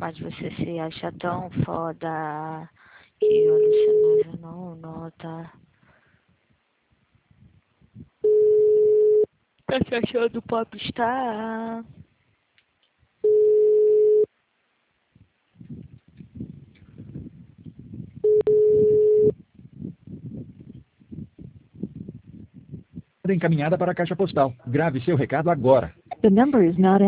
Mas você se acha tão foda que o Luciano não nota. Tá se achando popstar? Encaminhada para a caixa postal. Grave seu recado agora. The number is not